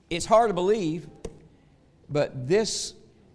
It's hard to believe, but this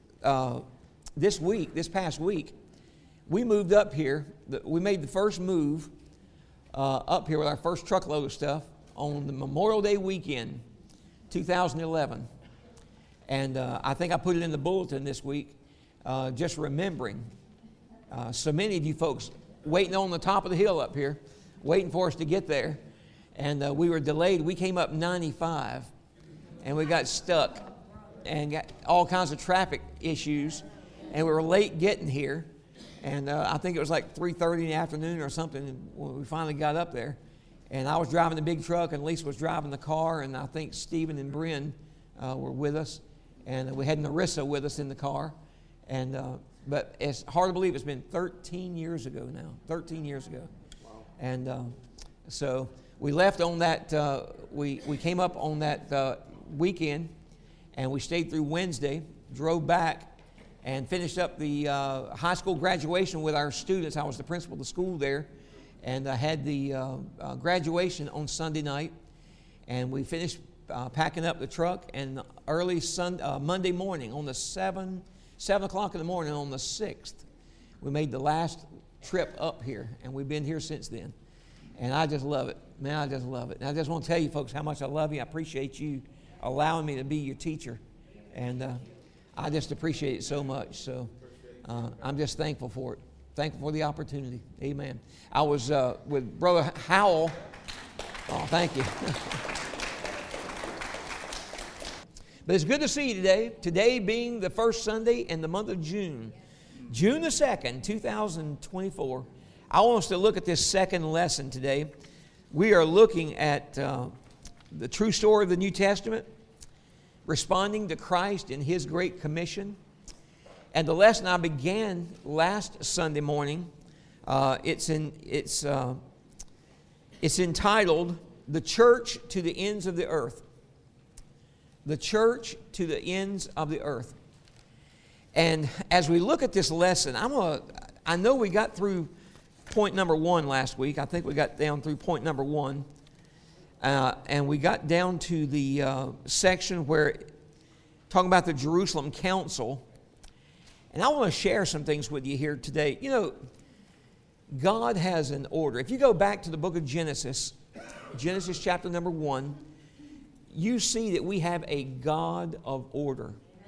past week, we moved up here. We made the first move up here with our first truckload of stuff on the Memorial Day weekend, 2011. And I think I put it in the bulletin this week, just remembering so many of you folks waiting on the top of the hill up here, waiting for us to get there. And we were delayed. We came up 95, and we got stuck and got all kinds of traffic issues, and we were late getting here. And I think it was like 3:30 in the afternoon or something when we finally got up there. And I was driving the big truck, and Lisa was driving the car, and I think Stephen and Bryn were with us. And we had Narissa with us in the car. And but it's hard to believe it's been 13 years ago now, 13 years ago. Wow. And so we left on that, we came up on that weekend, and we stayed through Wednesday, drove back, and finished up the high school graduation with our students. I was the principal of the school there, and I had the graduation on Sunday night, and we finished packing up the truck, and early Monday morning on the 7 o'clock in the morning on the 6th, we made the last trip up here, and we've been here since then. And I just love it. Man, I just love it. And I just want to tell you folks how much I love you. I appreciate you allowing me to be your teacher. And I just appreciate it so much. So I'm just thankful for it. Thankful for the opportunity. Amen. I was with Brother Howell. Oh, thank you. But it's good to see you today. Today being the first Sunday in the month of June. June the 2nd, 2024. I want us to look at this second lesson today. We are looking at the true story of the New Testament, responding to Christ in His Great Commission. And the lesson I began last Sunday morning, it's entitled, "The Church to the Ends of the Earth." The church to the ends of the earth. And as we look at this lesson, I know we got through point number 1 last week. I think we got down through point number 1. And we got down to the section where talking about the Jerusalem Council. And I want to share some things with you here today. You know, God has an order. If you go back to the book of Genesis chapter number 1, you see that we have a God of order.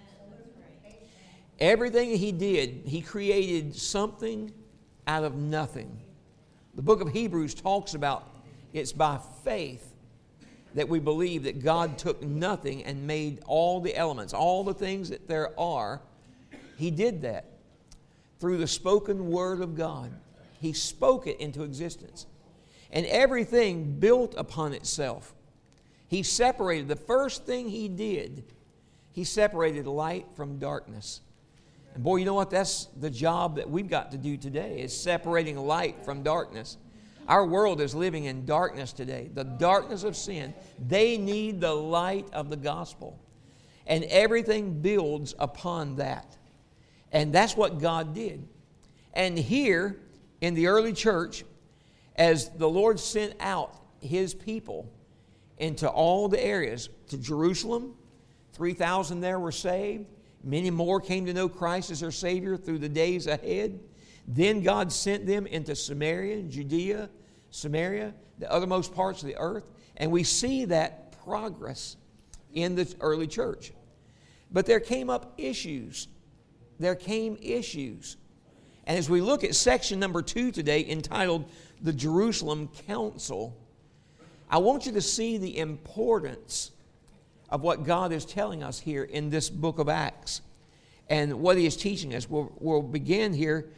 Everything He did, He created something out of nothing. The book of Hebrews talks about it's by faith that we believe that God took nothing and made all the elements, all the things that there are. He did that through the spoken word of God. He spoke it into existence. And everything built upon itself. He separated, the first thing He did, He separated light from darkness. And boy, you know what? That's the job that we've got to do today, is separating light from darkness. Our world is living in darkness today, the darkness of sin. They need the light of the gospel. And everything builds upon that. And that's what God did. And here in the early church, as the Lord sent out His people into all the areas, to Jerusalem, 3,000 there were saved. Many more came to know Christ as their Savior through the days ahead. Then God sent them into Samaria, Judea, Samaria, the othermost parts of the earth. And we see that progress in the early church. But there came up issues. There came issues. And as we look at section number 2 today, entitled The Jerusalem Council, I want you to see the importance of what God is telling us here in this book of Acts and what He is teaching us. We'll begin here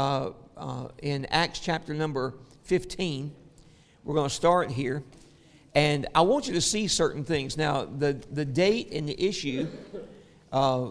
in Acts chapter number 15. We're going to start here. And I want you to see certain things. Now, the date and the issue, Paul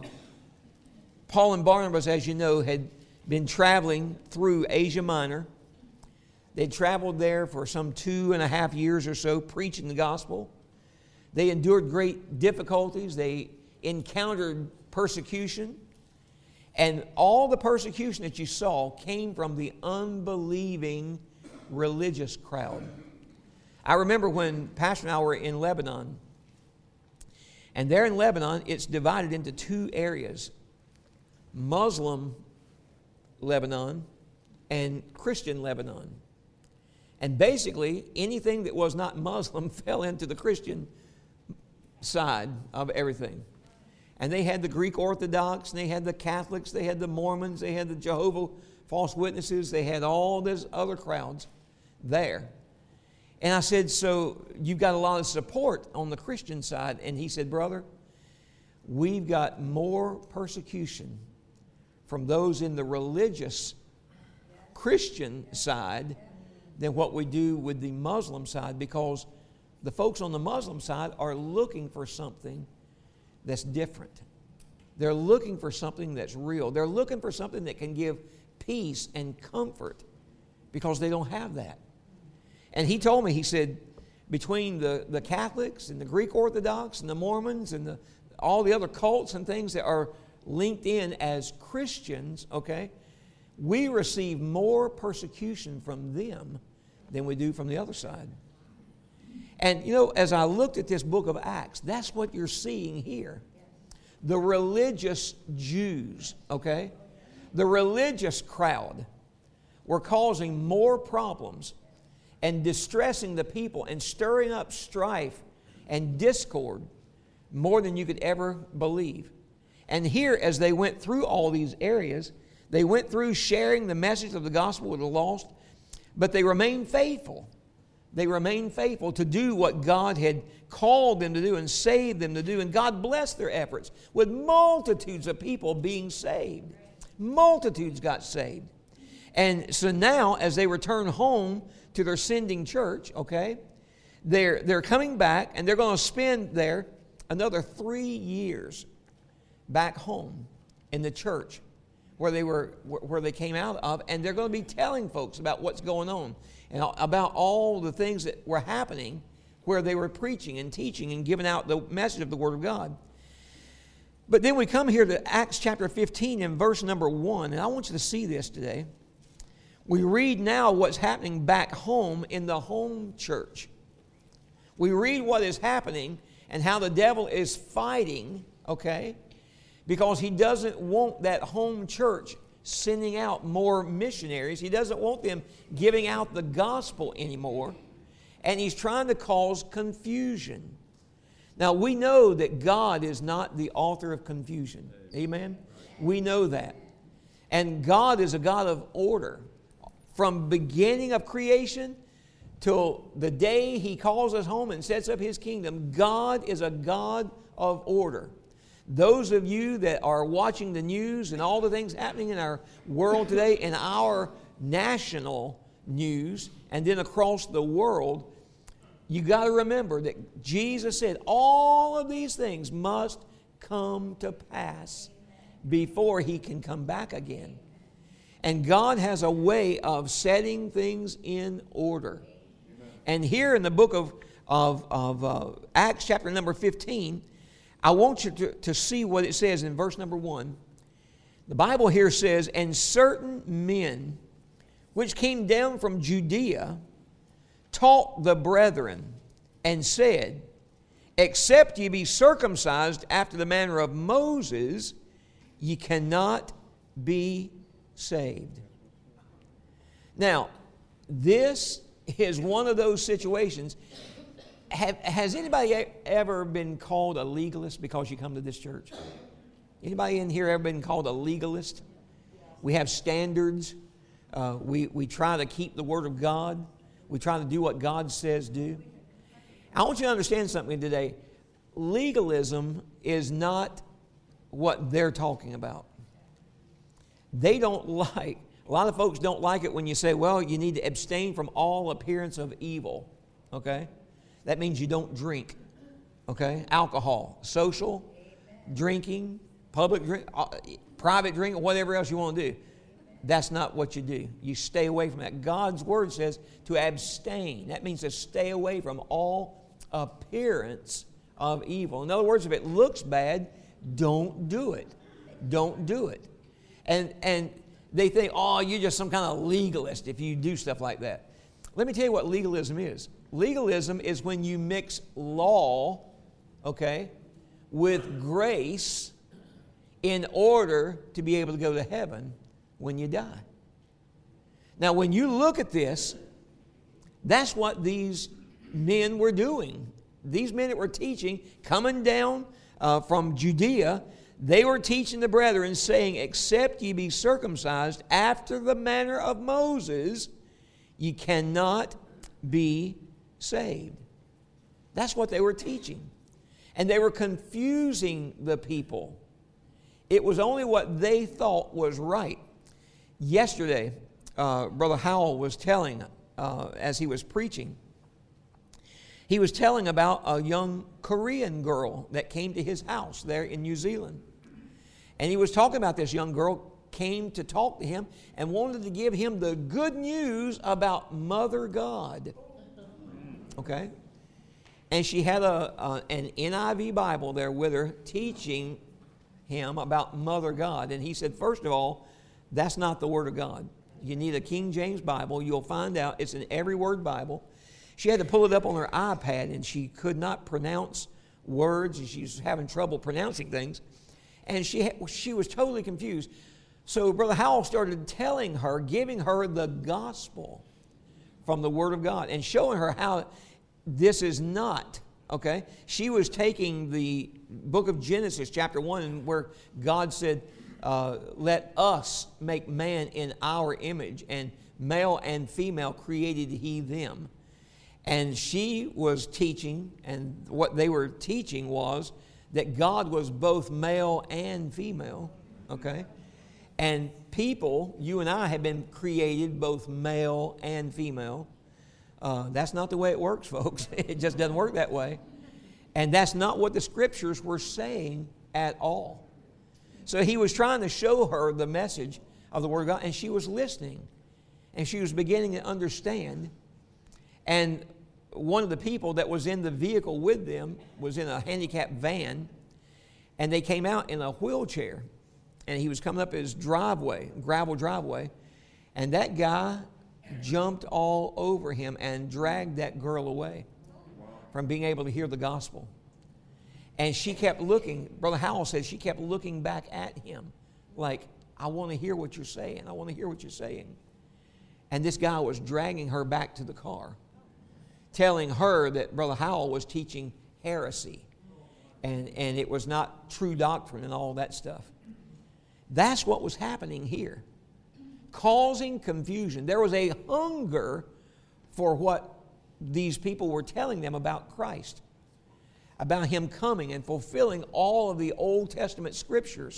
and Barnabas, as you know, had been traveling through Asia Minor. They traveled there for some 2.5 years or so, preaching the gospel. They endured great difficulties. They encountered persecution. And all the persecution that you saw came from the unbelieving religious crowd. I remember when Pastor and I were in Lebanon, And there in Lebanon, it's divided into two areas: Muslim Lebanon and Christian Lebanon. And basically, anything that was not Muslim fell into the Christian side of everything. And they had the Greek Orthodox, and they had the Catholics, they had the Mormons, they had the Jehovah False Witnesses, they had all these other crowds there. And I said, so you've got a lot of support on the Christian side. And he said, brother, we've got more persecution from those in the religious Christian side than what we do with the Muslim side, because the folks on the Muslim side are looking for something that's different. They're looking for something that's real. They're looking for something that can give peace and comfort, because they don't have that. And he told me, he said, between the Catholics and the Greek Orthodox and the Mormons and all the other cults and things that are linked in as Christians, okay, we receive more persecution from them than we do from the other side. And, you know, as I looked at this book of Acts, that's what you're seeing here. The religious Jews, okay, the religious crowd were causing more problems and distressing the people and stirring up strife and discord more than you could ever believe. And here, as they went through all these areas, they went through sharing the message of the gospel with the lost, but they remained faithful. They remained faithful to do what God had called them to do and saved them to do. And God blessed their efforts with multitudes of people being saved. Multitudes got saved. And so now, as they return home to their sending church, okay, they're coming back, and they're going to spend there another 3 years back home in the church where they came out of, and they're going to be telling folks about what's going on and about all the things that were happening where they were preaching and teaching and giving out the message of the Word of God. But then we come here to Acts chapter 15 and verse number 1, and I want you to see this today. We read now what's happening back home in the home church. We read what is happening and how the devil is fighting, okay, because he doesn't want that home church sending out more missionaries. He doesn't want them giving out the gospel anymore. And he's trying to cause confusion. Now, we know that God is not the author of confusion. Amen? We know that. And God is a God of order. From beginning of creation till the day He calls us home and sets up His kingdom, God is a God of order. Those of you that are watching the news and all the things happening in our world today, in our national news, and then across the world, you got to remember that Jesus said all of these things must come to pass before He can come back again. And God has a way of setting things in order. And here in the book of Acts chapter number 15, I want you to see what it says in verse number 1. The Bible here says, "And certain men which came down from Judea taught the brethren, and said, Except ye be circumcised after the manner of Moses, ye cannot be saved." Now, this is one of those situations. Has anybody ever been called a legalist because you come to this church? Anybody in here ever been called a legalist? We have standards. We try to keep the Word of God. We try to do what God says do. I want you to understand something today. Legalism is not what they're talking about. They don't like, a lot of folks don't like it when you say, well, you need to abstain from all appearance of evil, okay? That means you don't drink, okay? Alcohol, social, drinking, public drink, private drink, whatever else you want to do. That's not what you do. You stay away from that. God's Word says to abstain. That means to stay away from all appearance of evil. In other words, if it looks bad, don't do it. Don't do it. And they think, oh, you're just some kind of legalist if you do stuff like that. Let me tell you what legalism is. Legalism is when you mix law, okay, with grace in order to be able to go to heaven when you die. Now, when you look at this, that's what these men were doing. These men that were teaching, coming down from Judea, they were teaching the brethren, saying, except ye be circumcised after the manner of Moses, ye cannot be saved. That's what they were teaching. And they were confusing the people. It was only what they thought was right. Yesterday, Brother Howell was telling, as he was preaching, he was telling about a young Korean girl that came to his house there in New Zealand. And he was talking about this young girl came to talk to him and wanted to give him the good news about Mother God. Okay? And she had an NIV Bible there with her teaching him about Mother God. And he said, first of all, that's not the Word of God. You need a King James Bible. You'll find out it's an every word Bible. She had to pull it up on her iPad, and she could not pronounce words, and she was having trouble pronouncing things. And she was totally confused. So Brother Howell started telling her, giving her the gospel from the Word of God and showing her how this is not, okay? She was taking the book of Genesis, chapter 1, where God said, let us make man in our image, and male and female created he them. And she was teaching, and what they were teaching was that God was both male and female, okay? And people, you and I, have been created both male and female. That's not the way it works, folks. It just doesn't work that way. And that's not what the Scriptures were saying at all. So he was trying to show her the message of the Word of God, and she was listening. And she was beginning to understand. And one of the people that was in the vehicle with them was in a handicapped van, and they came out in a wheelchair. And he was coming up his driveway, gravel driveway, and that guy jumped all over him and dragged that girl away from being able to hear the gospel. And she kept looking, Brother Howell said she kept looking back at him like, I want to hear what you're saying. I want to hear what you're saying. And this guy was dragging her back to the car, telling her that Brother Howell was teaching heresy and it was not true doctrine and all that stuff. That's what was happening here, causing confusion. There was a hunger for what these people were telling them about Christ, about Him coming and fulfilling all of the Old Testament Scriptures.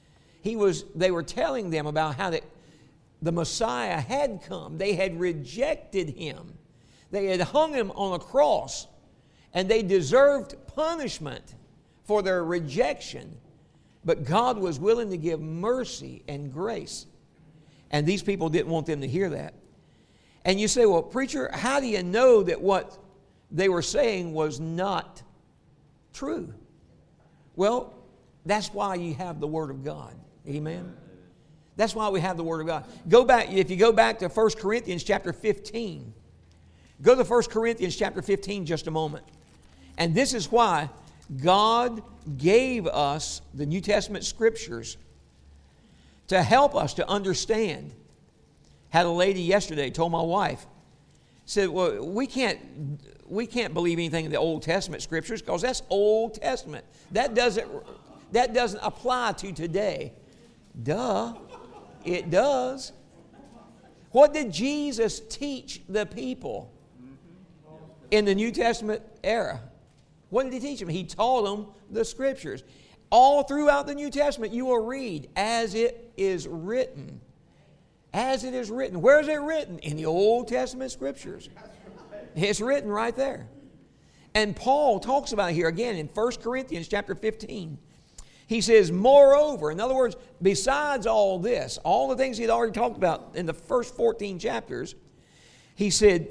They were telling them about how the Messiah had come. They had rejected Him. They had hung Him on a cross, and they deserved punishment for their rejection. But God was willing to give mercy and grace. And these people didn't want them to hear that. And you say, well, preacher, how do you know that what they were saying was not true? Well, that's why you have the Word of God. Amen? That's why we have the Word of God. If you go back to 1 Corinthians chapter 15. Go to 1 Corinthians chapter 15 just a moment. And this is why God gave us the New Testament Scriptures to help us to understand. Had a lady yesterday told my wife, said, well, we can't believe anything in the Old Testament Scriptures because that's Old Testament. That doesn't apply to today. Duh, it does. What did Jesus teach the people in the New Testament era? What did He teach them? He taught them the Scriptures. All throughout the New Testament, you will read, as it is written. As it is written. Where is it written? In the Old Testament Scriptures. It's written right there. And Paul talks about it here again in 1 Corinthians chapter 15. He says, moreover, in other words, besides all this, all the things he had already talked about in the first 14 chapters, he said,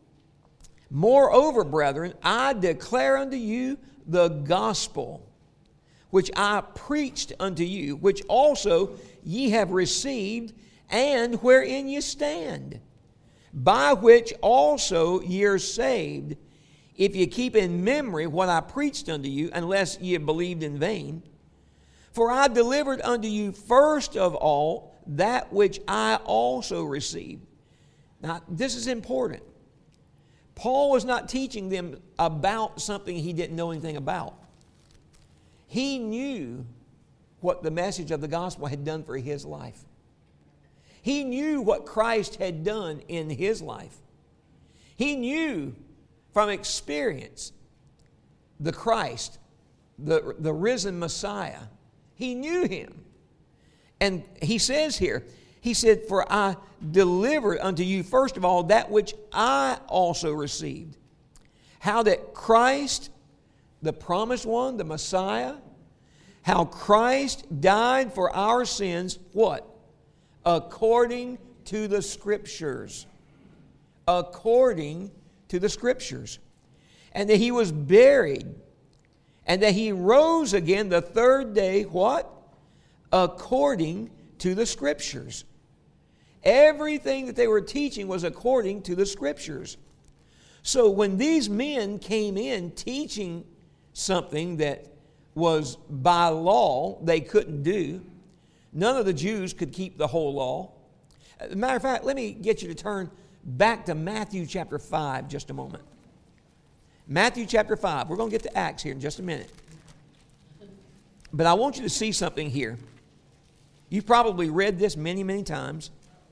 moreover, brethren, I declare unto you the gospel, which I preached unto you, which also ye have received, and wherein ye stand, by which also ye are saved, if you keep in memory what I preached unto you, unless ye have believed in vain. For I delivered unto you first of all that which I also received. Now, this is important. Paul was not teaching them about something he didn't know anything about. He knew what the message of the gospel had done for his life. He knew what Christ had done in his life. He knew from experience the Christ, the risen Messiah. He knew him. And he says here, he said, for I delivered unto you first of all that which I also received. How that Christ, the promised one, the Messiah, how Christ died for our sins, what? According to the Scriptures. According to the Scriptures. And that He was buried. And that He rose again the third day, what? According to the Scriptures. Everything that they were teaching was according to the Scriptures. So when these men came in teaching something that was by law they couldn't do, none of the Jews could keep the whole law. As a matter of fact, let me get you to turn back to Matthew chapter 5 just a moment. Matthew chapter 5. We're going to get to Acts here in just a minute. But I want you to see something here. You've probably read this many, many times.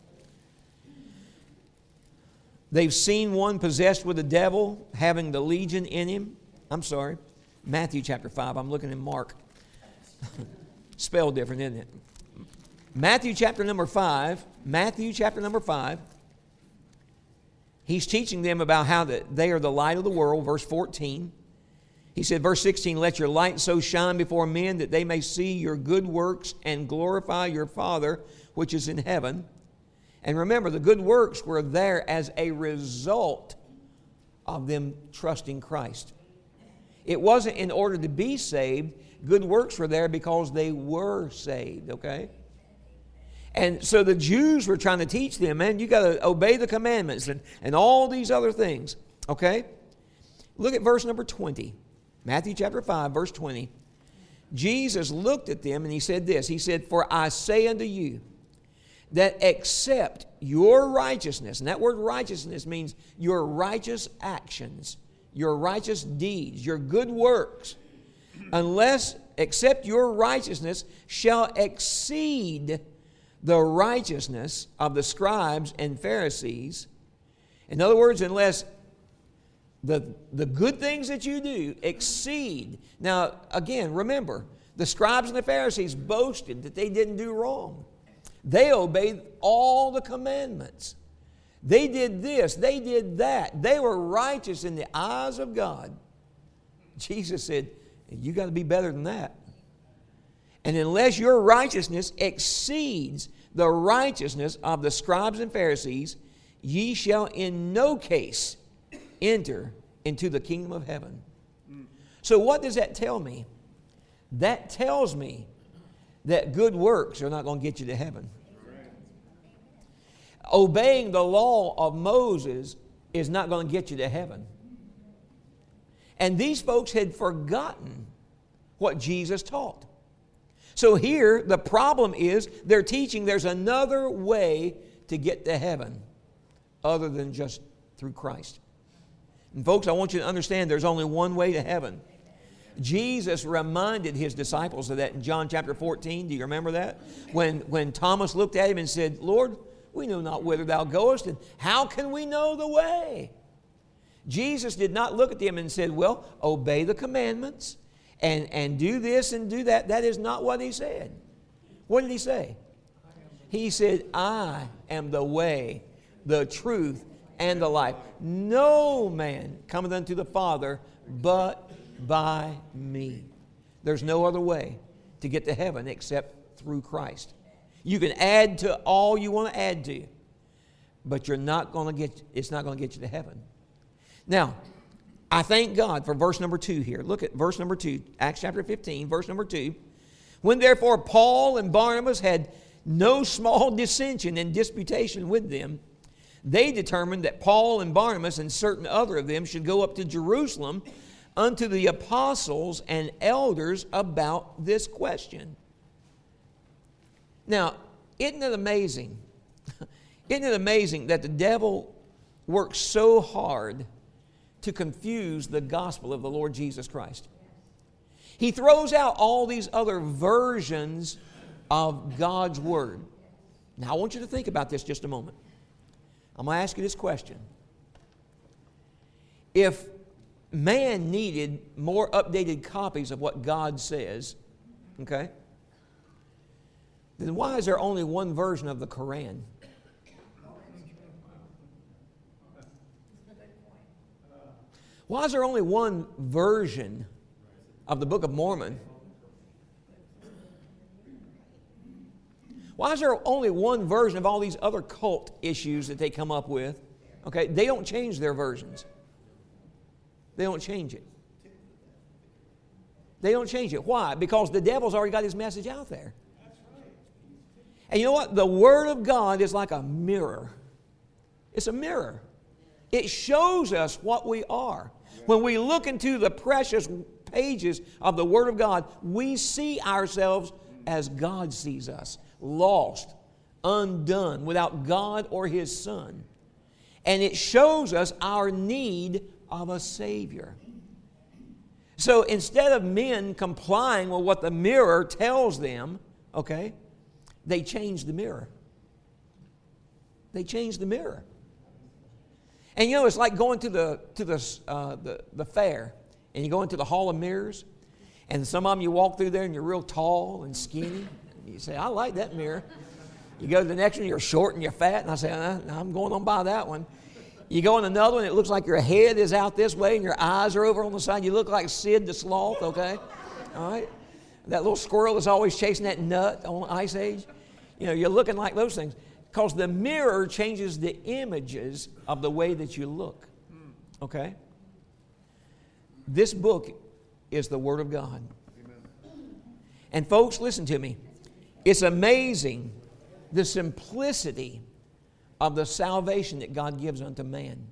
They've seen one possessed with a devil, having the legion in him. I'm sorry, Matthew chapter 5. I'm looking at Mark. Spelled different, isn't it? Matthew chapter number 5. Matthew chapter number 5. He's teaching them about how that they are the light of the world, verse 14. He said, verse 16, let your light so shine before men that they may see your good works and glorify your Father which is in heaven. And remember, the good works were there as a result of them trusting Christ. It wasn't in order to be saved. Good works were there because they were saved, okay? And so the Jews were trying to teach them, man, you got to obey the commandments and all these other things, okay? Look at verse number 20. Matthew chapter 5, verse 20. Jesus looked at them and He said this. He said, for I say unto you, that except your righteousness, and that word righteousness means your righteous actions, your righteous deeds, your good works, except your righteousness shall exceed the righteousness of the scribes and Pharisees. In other words, unless the good things that you do exceed. Now, again, remember, the scribes and the Pharisees boasted that they didn't do wrong. They obeyed all the commandments. They did this, they did that. They were righteous in the eyes of God. Jesus said, you got to be better than that. And unless your righteousness exceeds the righteousness of the scribes and Pharisees, ye shall in no case enter into the kingdom of heaven. So what does that tell me? That tells me that good works are not going to get you to heaven. Obeying the law of Moses is not going to get you to heaven. And these folks had forgotten what Jesus taught. So here, the problem is they're teaching there's another way to get to heaven other than just through Christ. And folks, I want you to understand there's only one way to heaven. Jesus reminded His disciples of that in John chapter 14. Do you remember that? When Thomas looked at Him and said, Lord, we know not whither Thou goest, and how can we know the way? Jesus did not look at them and said, well, obey the commandments and do this and do that. That is not what He said. What did He say? He said, I am the way, the truth, and the life. No man cometh unto the Father but by me. There's no other way to get to heaven except through Christ. You can add to all you want to add to, but it's not going to get you to heaven. Now, I thank God for verse number 2 here. Look at verse number 2, Acts chapter 15, verse number 2. When therefore Paul and Barnabas had no small dissension and disputation with them, they determined that Paul and Barnabas and certain other of them should go up to Jerusalem unto the apostles and elders about this question. Now, isn't it amazing? Isn't it amazing that the devil works so hard to confuse the gospel of the Lord Jesus Christ? He throws out all these other versions of God's Word. Now, I want you to think about this just a moment. I'm going to ask you this question. If man needed more updated copies of what God says, okay, then why is there only one version of the Quran? Why is there only one version of the Book of Mormon? Why is there only one version of all these other cult issues that they come up with? Okay, they don't change their versions. They don't change it. They don't change it. Why? Because the devil's already got his message out there. And you know what? The Word of God is like a mirror. It's a mirror. It shows us what we are. When we look into the precious pages of the Word of God, we see ourselves as God sees us. Lost, undone, without God or His Son. And it shows us our need of a Savior. So instead of men complying with what the mirror tells them, okay, they change the mirror. They change the mirror. And you know, it's like going to the fair, and you go into the Hall of Mirrors, and some of them you walk through there and you're real tall and skinny. You say, I like that mirror. You go to the next one, you're short and you're fat. And I say, I'm going on by that one. You go in another one, it looks like your head is out this way and your eyes are over on the side. You look like Sid the Sloth, okay? All right? That little squirrel is always chasing that nut on Ice Age. You know, you're looking like those things. Because the mirror changes the images of the way that you look. Okay? This book is the Word of God. And folks, listen to me. It's amazing the simplicity of the salvation that God gives unto man.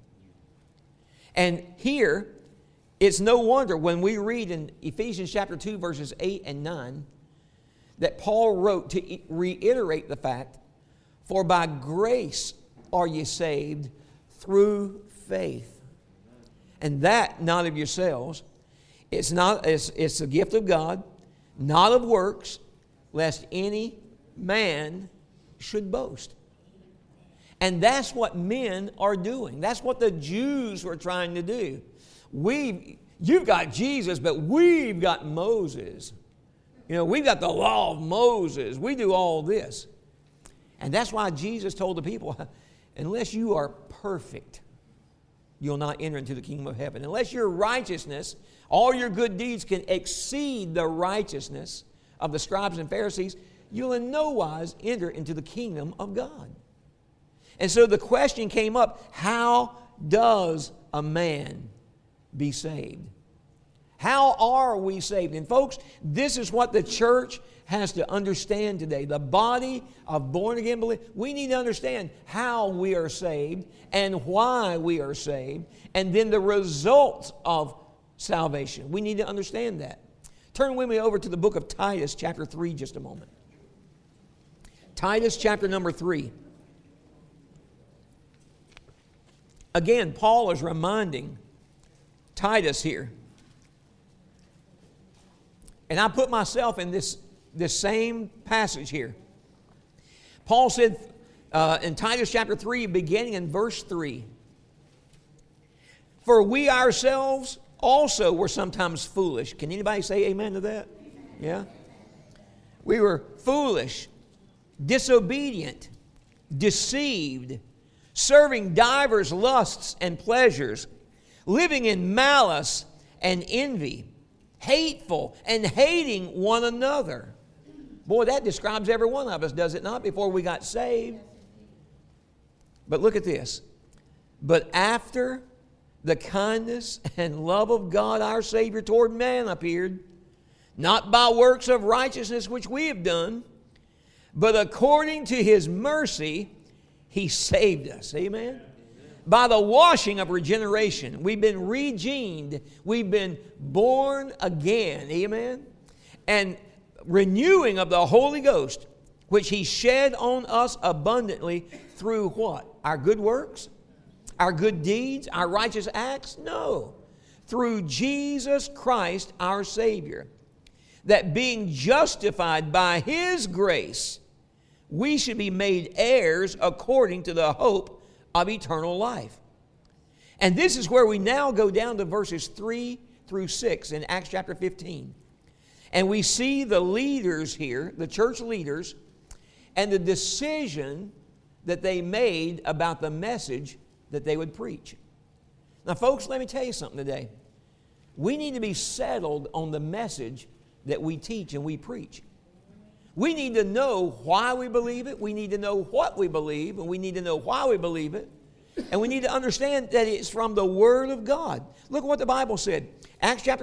And here, it's no wonder when we read in Ephesians chapter 2, verses 8 and 9, that Paul wrote to reiterate the fact, for by grace are ye saved through faith. And that not of yourselves. It's a gift of God, not of works, lest any man should boast. And that's what men are doing. That's what the Jews were trying to do. You've got Jesus, but we've got Moses. You know, we've got the law of Moses. We do all this. And that's why Jesus told the people, unless you are perfect, you'll not enter into the kingdom of heaven. Unless your righteousness, all your good deeds can exceed the righteousness of the scribes and Pharisees, you'll in no wise enter into the kingdom of God. And so the question came up, how does a man be saved? How are we saved? And folks, this is what the church has to understand today. The body of born-again believers, we need to understand how we are saved and why we are saved, and then the results of salvation. We need to understand that. Turn with me over to the book of Titus, chapter 3, just a moment. Titus, chapter number 3. Again, Paul is reminding Titus here. And I put myself in this same passage here. Paul said in Titus chapter 3, beginning in verse 3, for we ourselves also were sometimes foolish. Can anybody say amen to that? Yeah? We were foolish, disobedient, deceived, serving divers lusts and pleasures, living in malice and envy, hateful and hating one another. Boy, that describes every one of us, does it not, before we got saved? But look at this. But after the kindness and love of God our Savior toward man appeared, not by works of righteousness which we have done, but according to His mercy, He saved us. Amen? By the washing of regeneration, we've been regened. We've been born again. Amen? And renewing of the Holy Ghost, which He shed on us abundantly through what? Our good works? Our good deeds? Our righteous acts? No. Through Jesus Christ our Savior. That being justified by His grace, we should be made heirs according to the hope of eternal life. And this is where we now go down to verses 3 through 6 in Acts chapter 15. And we see the leaders here, the church leaders, and the decision that they made about the message that they would preach. Now, folks, let me tell you something today. We need to be settled on the message that we teach and we preach. We need to know why we believe it. We need to know what we believe, and we need to know why we believe it. And we need to understand that it's from the Word of God. Look at what the Bible said. Acts chapter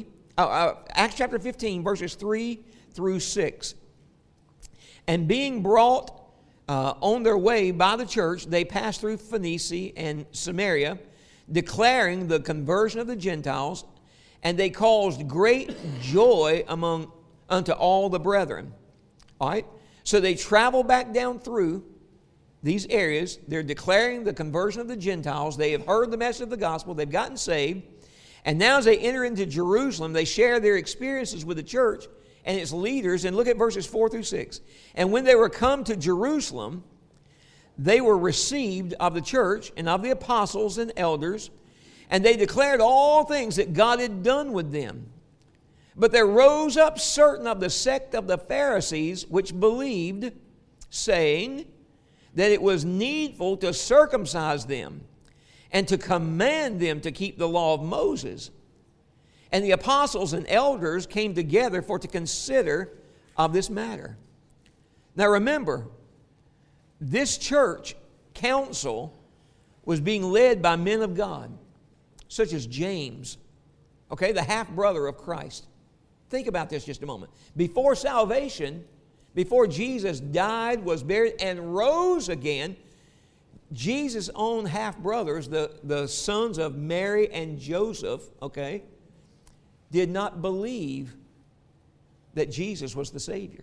15, verses 3 through 6. And being brought on their way by the church, they passed through Phoenicia and Samaria, declaring the conversion of the Gentiles, and they caused great joy unto all the brethren. All right? So they travel back down through these areas. They're declaring the conversion of the Gentiles. They have heard the message of the gospel. They've gotten saved. And now as they enter into Jerusalem, they share their experiences with the church and its leaders. And look at verses 4 through 6. And when they were come to Jerusalem, they were received of the church and of the apostles and elders, and they declared all things that God had done with them. But there rose up certain of the sect of the Pharisees which believed, saying that it was needful to circumcise them and to command them to keep the law of Moses. And the apostles and elders came together for to consider of this matter. Now remember, this church council was being led by men of God, such as James, okay, the half-brother of Christ. Think about this just a moment. Before salvation, before Jesus died, was buried, and rose again, Jesus' own half-brothers, the sons of Mary and Joseph, okay, did not believe that Jesus was the Savior.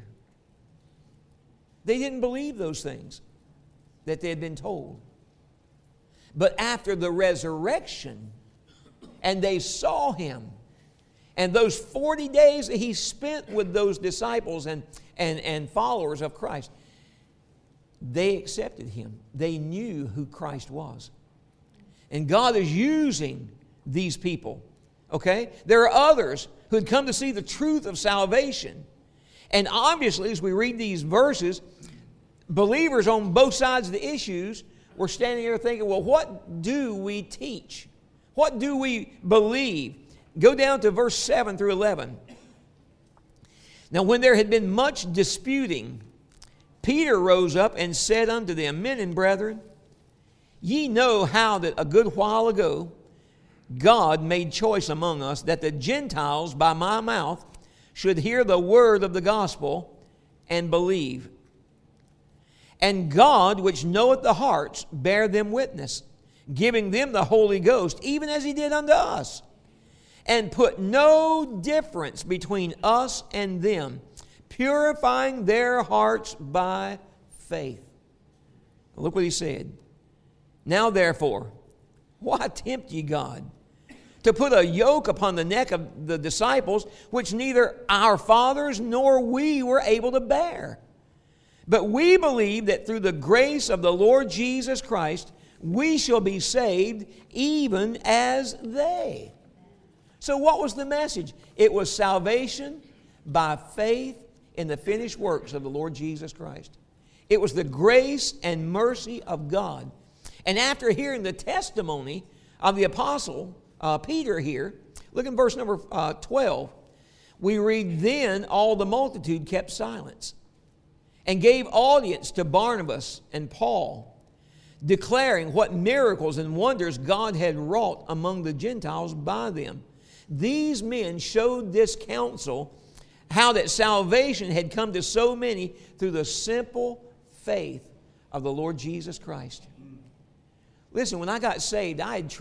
They didn't believe those things that they had been told. But after the resurrection, and they saw Him, and those 40 days that He spent with those disciples and followers of Christ, they accepted Him. They knew who Christ was. And God is using these people, okay? There are others who had come to see the truth of salvation. And obviously, as we read these verses, believers on both sides of the issues were standing here thinking, well, what do we teach? What do we believe? Go down to verse 7 through 11. Now, when there had been much disputing, Peter rose up and said unto them, Men and brethren, ye know how that a good while ago God made choice among us that the Gentiles by my mouth should hear the word of the gospel and believe. And God, which knoweth the hearts, bare them witness, giving them the Holy Ghost, even as He did unto us, and put no difference between us and them, purifying their hearts by faith. Look what He said. Now therefore, why tempt ye God to put a yoke upon the neck of the disciples, which neither our fathers nor we were able to bear? But we believe that through the grace of the Lord Jesus Christ, we shall be saved even as they. So what was the message? It was salvation by faith in the finished works of the Lord Jesus Christ. It was the grace and mercy of God. And after hearing the testimony of the apostle Peter here, look in verse number 12. We read, Then all the multitude kept silence, and gave audience to Barnabas and Paul, declaring what miracles and wonders God had wrought among the Gentiles by them. These men showed this council how that salvation had come to so many through the simple faith of the Lord Jesus Christ. Listen, when I got saved, I had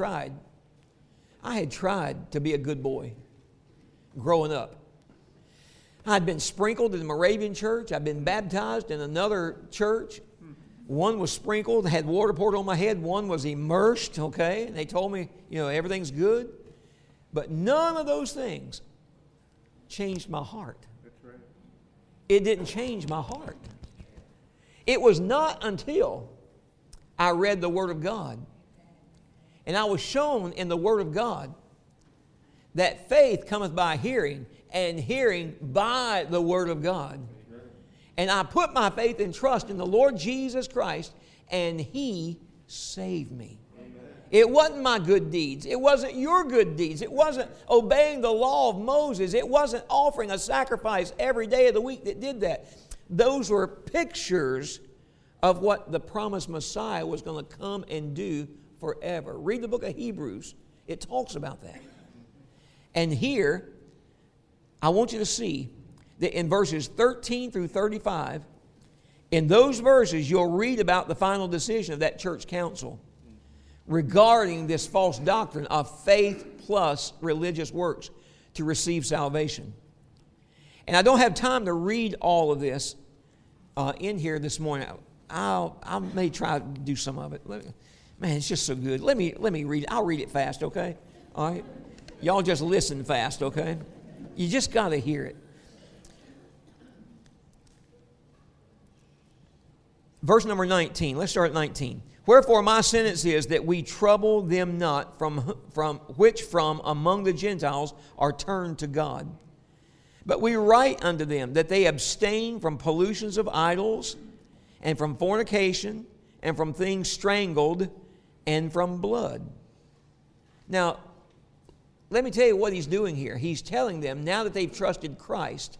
tried to be a good boy growing up. I'd been sprinkled in the Moravian church. I'd been baptized in another church. One was sprinkled, had water poured on my head. One was immersed, okay? And they told me, everything's good. But none of those things changed my heart. That's right. It didn't change my heart. It was not until I read the Word of God and I was shown in the Word of God that faith cometh by hearing, and hearing by the Word of God. And I put my faith and trust in the Lord Jesus Christ, and He saved me. Amen. It wasn't my good deeds. It wasn't your good deeds. It wasn't obeying the law of Moses. It wasn't offering a sacrifice every day of the week that did that. Those were pictures of what the promised Messiah was going to come and do forever. Read the book of Hebrews. It talks about that. And here, I want you to see that in verses 13 through 35, in those verses, you'll read about the final decision of that church council regarding this false doctrine of faith plus religious works to receive salvation. And I don't have time to read all of this in here this morning. I may try to do some of it. Man, it's just so good. Let me read it. I'll read it fast, okay? All right? Y'all just listen fast, okay? You just got to hear it. Verse number 19. Let's start at 19. Wherefore my sentence is that we trouble them not from which from among the Gentiles are turned to God. But we write unto them that they abstain from pollutions of idols, and from fornication, and from things strangled, and from blood. Now, let me tell you what he's doing here. He's telling them, now that they've trusted Christ,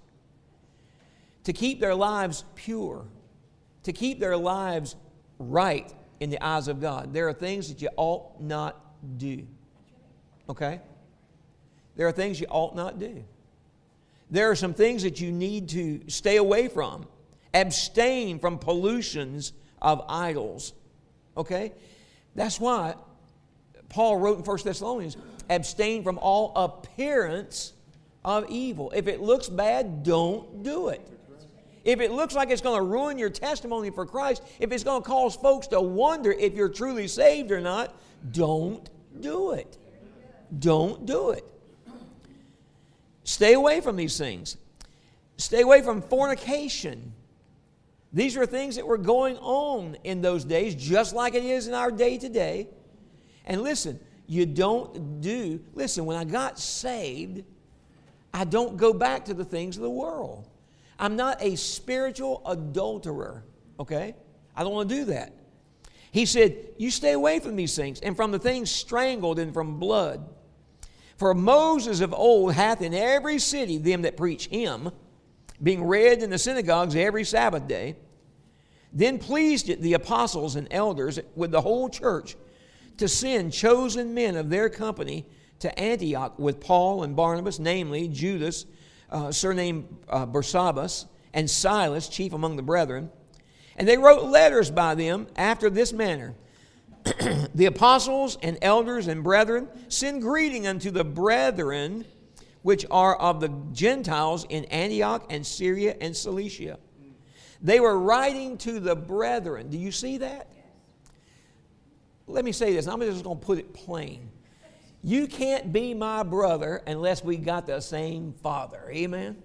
to keep their lives pure, to keep their lives right in the eyes of God. There are things that you ought not do. Okay? There are things you ought not do. There are some things that you need to stay away from. Abstain from pollutions of idols. Okay? That's why Paul wrote in 1 Thessalonians, abstain from all appearance of evil. If it looks bad, don't do it. If it looks like it's going to ruin your testimony for Christ, if it's going to cause folks to wonder if you're truly saved or not, don't do it. Don't do it. Stay away from these things. Stay away from fornication. These are things that were going on in those days, just like it is in our day today. And listen, when I got saved, I don't go back to the things of the world. I'm not a spiritual adulterer, okay? I don't want to do that. He said, you stay away from these things, and from the things strangled, and from blood. For Moses of old hath in every city them that preach him, being read in the synagogues every Sabbath day. Then pleased it the apostles and elders with the whole church to send chosen men of their company to Antioch with Paul and Barnabas, namely Judas, surnamed Barsabbas, and Silas, chief among the brethren. And they wrote letters by them after this manner. The apostles and elders and brethren send greeting unto the brethren which are of the Gentiles in Antioch and Syria and Cilicia. They were writing to the brethren. Do you see that? Let me say this. I'm just going to put it plain. You can't be my brother unless we got the same father. Amen?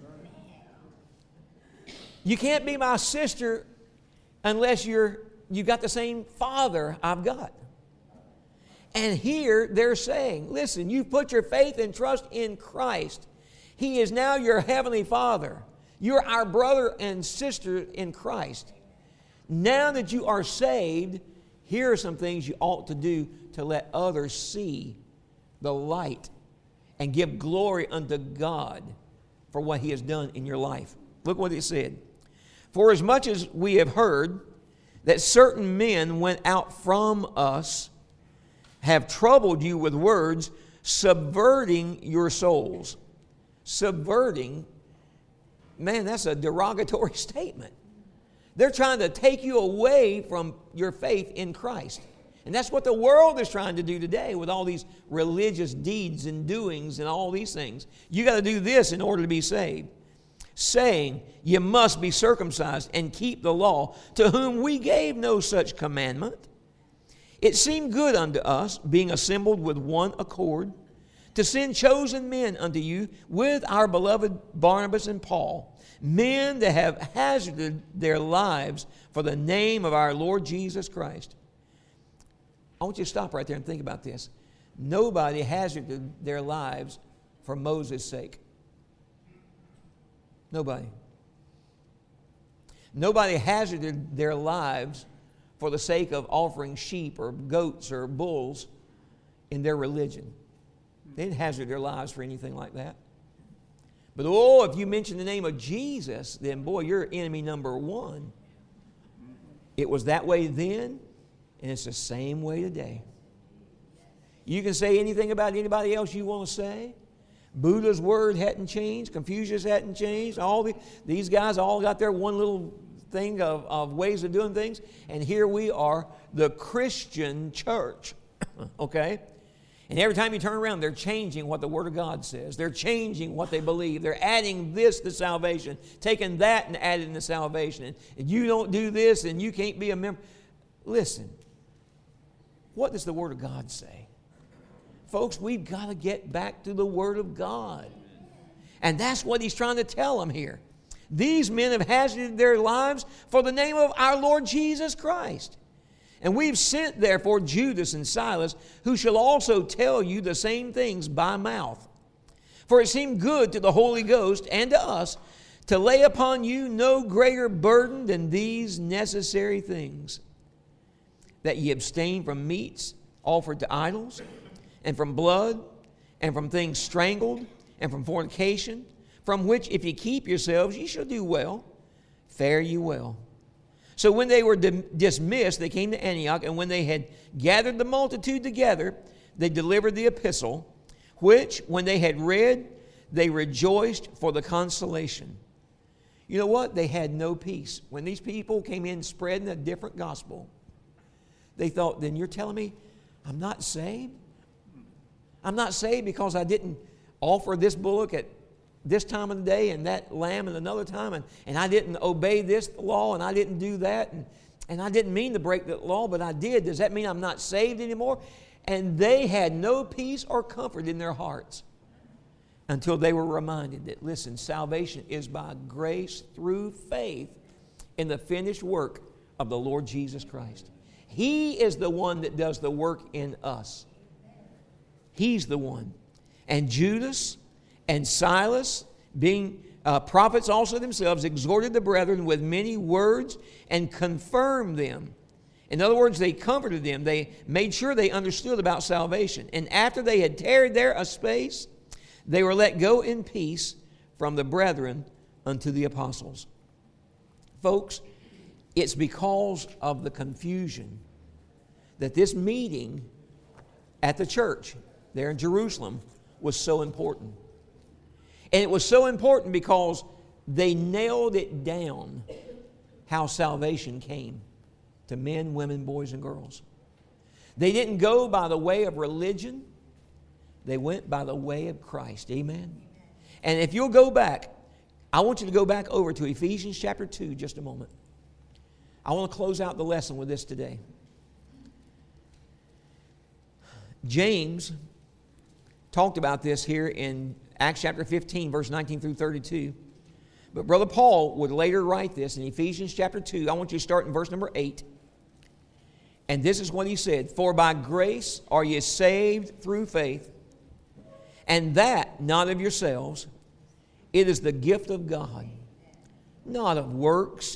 You can't be my sister unless you got the same father I've got. And here they're saying, listen, you put your faith and trust in Christ. He is now your heavenly Father. You're our brother and sister in Christ. Now that you are saved, here are some things you ought to do to let others see the light and give glory unto God for what He has done in your life. Look what it said. For as much as we have heard that certain men went out from us, have troubled you with words, subverting your souls. Subverting, man, that's a derogatory statement. They're trying to take you away from your faith in Christ. And that's what the world is trying to do today with all these religious deeds and doings and all these things. You got to do this in order to be saved. Saying, you must be circumcised and keep the law, to whom we gave no such commandment. It seemed good unto us, being assembled with one accord, to send chosen men unto you with our beloved Barnabas and Paul, men that have hazarded their lives for the name of our Lord Jesus Christ. I want you to stop right there and think about this. Nobody hazarded their lives for Moses' sake. Nobody. Nobody hazarded their lives for the sake of offering sheep or goats or bulls in their religion. They didn't hazard their lives for anything like that. But if you mention the name of Jesus, then boy, you're enemy number one. It was that way then, and it's the same way today. You can say anything about anybody else you want to say. Buddha's word hadn't changed. Confucius hadn't changed. These guys all got their one little thing of ways of doing things. And here we are, the Christian church. Okay? And every time you turn around, they're changing what the Word of God says. They're changing what they believe. They're adding this to salvation, taking that and adding to salvation. And you don't do this and you can't be a member. Listen, what does the Word of God say? Folks, we've got to get back to the Word of God. And that's what he's trying to tell them here. These men have hazarded their lives for the name of our Lord Jesus Christ. And we've sent, therefore, Judas and Silas, who shall also tell you the same things by mouth. For it seemed good to the Holy Ghost and to us to lay upon you no greater burden than these necessary things, that ye abstain from meats offered to idols, and from blood, and from things strangled, and from fornication, from which if ye keep yourselves, ye shall do well. Fare ye well. So when they were dismissed, they came to Antioch, and when they had gathered the multitude together, they delivered the epistle, which, when they had read, they rejoiced for the consolation. You know what? They had no peace. When these people came in spreading a different gospel, they thought, then you're telling me I'm not saved? I'm not saved because I didn't offer this bullock at this time of the day and that lamb at another time, and I didn't obey this law and I didn't do that, and I didn't mean to break that law, but I did. Does that mean I'm not saved anymore? And they had no peace or comfort in their hearts until they were reminded that, listen, salvation is by grace through faith in the finished work of the Lord Jesus Christ. He is the one that does the work in us. He's the one. And Judas and Silas, being prophets also themselves, exhorted the brethren with many words and confirmed them. In other words, they comforted them. They made sure they understood about salvation. And after they had tarried there a space, they were let go in peace from the brethren unto the apostles. Folks, it's because of the confusion that this meeting at the church there in Jerusalem was so important. And it was so important because they nailed it down how salvation came to men, women, boys, and girls. They didn't go by the way of religion. They went by the way of Christ. Amen? And if you'll go back, I want you to go back over to Ephesians chapter 2 just a moment. I want to close out the lesson with this today. James talked about this here in Acts chapter 15, verse 19 through 32. But Brother Paul would later write this in Ephesians chapter 2. I want you to start in verse number 8. And this is what he said: For by grace are ye saved through faith, and that not of yourselves. It is the gift of God, not of works,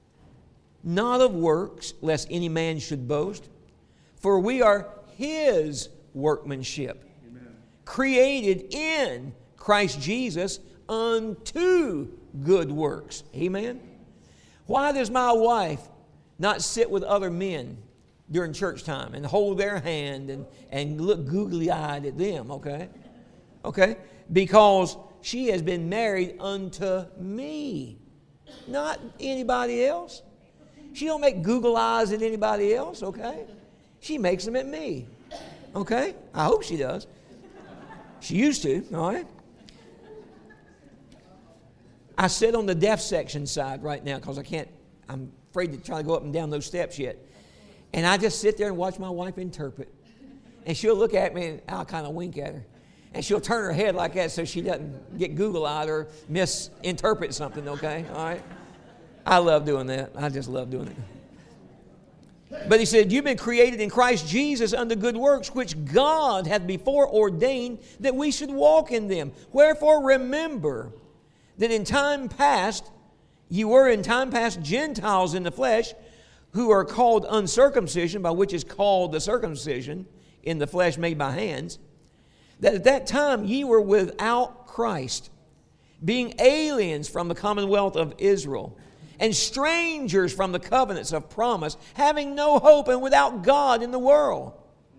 lest any man should boast. For we are His workmanship, created in Christ Jesus unto good works. Amen? Why does my wife not sit with other men during church time and hold their hand and look googly-eyed at them, okay? Okay? Because she has been married unto me, not anybody else. She don't make Google eyes at anybody else, okay? She makes them at me, okay? I hope she does. She used to, all right? I sit on the deaf section side right now because I'm afraid to try to go up and down those steps yet. And I just sit there and watch my wife interpret. And she'll look at me and I'll kind of wink at her. And she'll turn her head like that so she doesn't get Google-eyed or misinterpret something, okay? All right? I love doing that. I just love doing it. But he said, you've been created in Christ Jesus unto good works, which God hath before ordained that we should walk in them. Wherefore remember that in time past, you were in time past Gentiles in the flesh, who are called uncircumcision, by which is called the circumcision in the flesh made by hands, that at that time ye were without Christ, being aliens from the commonwealth of Israel, and strangers from the covenants of promise, having no hope and without God in the world.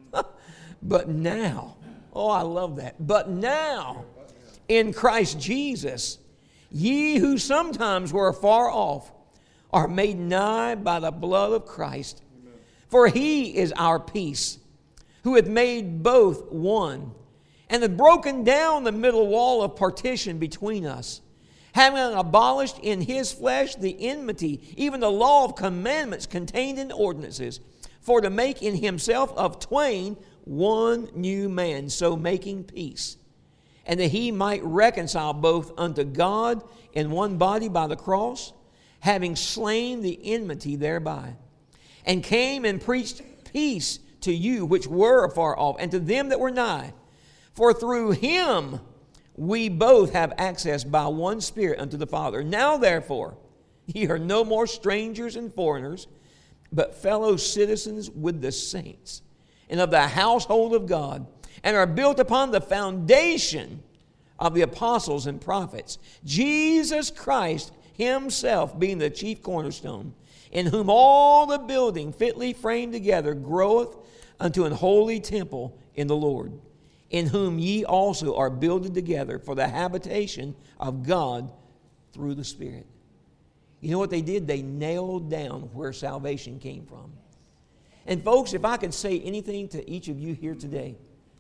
But now, oh, I love that. But now, in Christ Jesus, ye who sometimes were afar off are made nigh by the blood of Christ. Amen. For he is our peace, who hath made both one, and hath broken down the middle wall of partition between us, having abolished in his flesh the enmity, even the law of commandments contained in ordinances, for to make in himself of twain one new man, so making peace, and that he might reconcile both unto God in one body by the cross, having slain the enmity thereby, and came and preached peace to you which were afar off, and to them that were nigh. For through him we both have access by one Spirit unto the Father. Now therefore, ye are no more strangers and foreigners, but fellow citizens with the saints, and of the household of God, and are built upon the foundation of the apostles and prophets, Jesus Christ himself being the chief cornerstone, in whom all the building fitly framed together groweth unto an holy temple in the Lord, in whom ye also are builded together for the habitation of God through the Spirit. You know what they did? They nailed down where salvation came from. And folks, if I could say anything to each of you here today,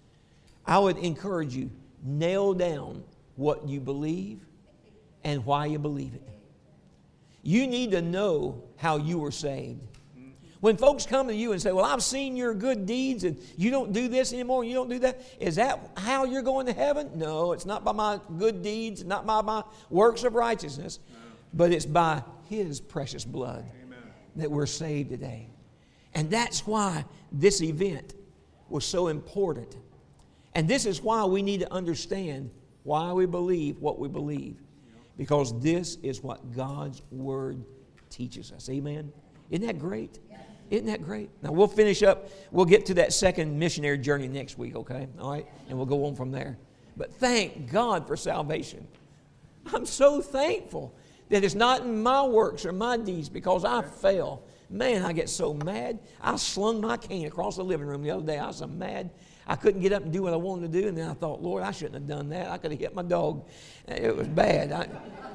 I would encourage you, nail down what you believe and why you believe it. You need to know how you were saved. When folks come to you and say, well, I've seen your good deeds and you don't do this anymore, you don't do that, is that how you're going to heaven? No, it's not by my good deeds, not by my works of righteousness, but it's by his precious blood that we're saved today. And that's why this event was so important. And this is why we need to understand why we believe what we believe. Because this is what God's Word teaches us. Amen? Isn't that great? Isn't that great? Now we'll finish up. We'll get to that second missionary journey next week, okay? All right? And we'll go on from there. But thank God for salvation. I'm so thankful that it's not in my works or my deeds because I fell. Man, I get so mad. I slung my cane across the living room the other day. I was so mad. I couldn't get up and do what I wanted to do. And then I thought, Lord, I shouldn't have done that. I could have hit my dog. It was bad.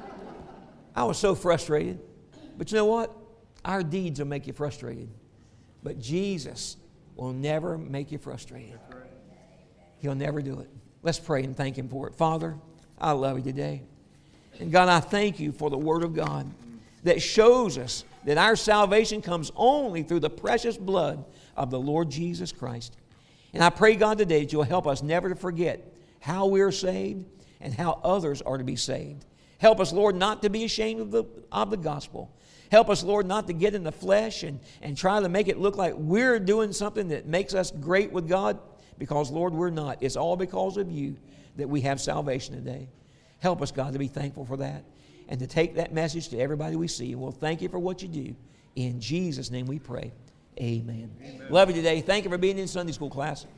I was so frustrated. But you know what? Our deeds will make you frustrated. But Jesus will never make you frustrated. He'll never do it. Let's pray and thank Him for it. Father, I love You today. And God, I thank You for the Word of God that shows us that our salvation comes only through the precious blood of the Lord Jesus Christ. And I pray, God, today that You'll help us never to forget how we're saved and how others are to be saved. Help us, Lord, not to be ashamed of the gospel. Help us, Lord, not to get in the flesh and try to make it look like we're doing something that makes us great with God, because, Lord, we're not. It's all because of You that we have salvation today. Help us, God, to be thankful for that and to take that message to everybody we see. And we'll thank You for what You do. In Jesus' name we pray. Amen. Love you today. Thank you for being in Sunday school class.